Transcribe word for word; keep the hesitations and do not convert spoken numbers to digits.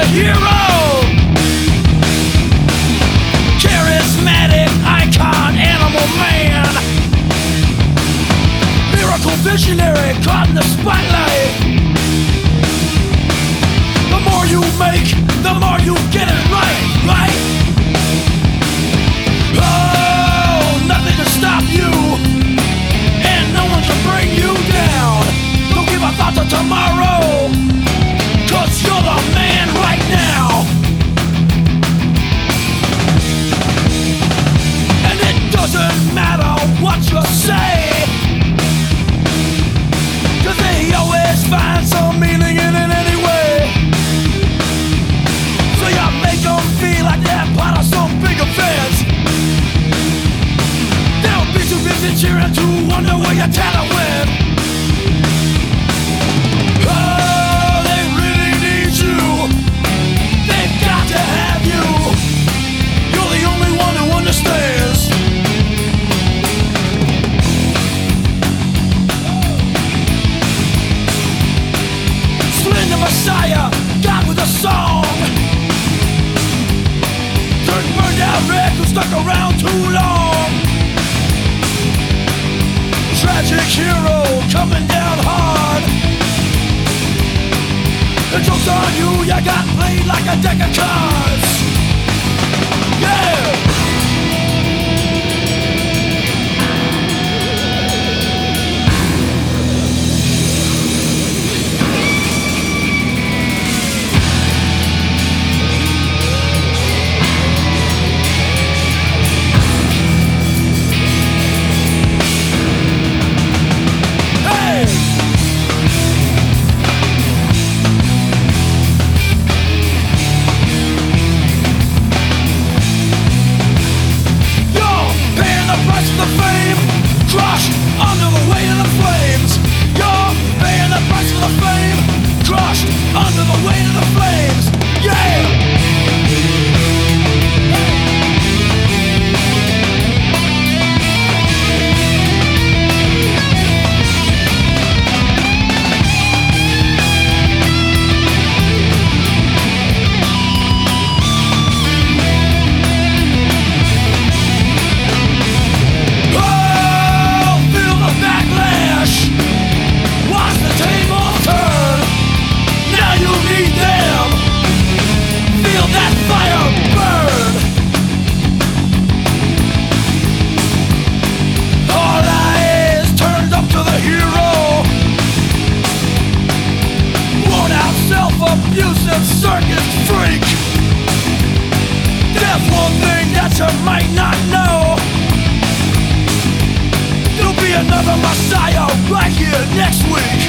hero, charismatic icon, animal man, miracle visionary caught in the spotlight. The more you make, the more you get it right, right? Oh, nothing can stop you, and no one can bring you down. Don't give a thought to tomorrow, 'cause you're the man right now. And it doesn't matter what you say, 'cause they always find some meaning in it anyway. So you make them feel like they're part of some big event. They'll be too busy cheering to wonder where your talent went. Oh, they really need you. They've got to have you. You're the only one who understands. Splendid Messiah, God with a song. Dirt burned out wreck who stuck around too long. Tragic hero coming down hard. The joke's on you, you got played like a deck of cards. Yeah! Crushed under the weight of the flames. You're paying the price for the fame. Crushed under the weight of the flames. Yeah! Abusive circus freak. There's one thing that you might not know. There'll be another Messiah right here next week.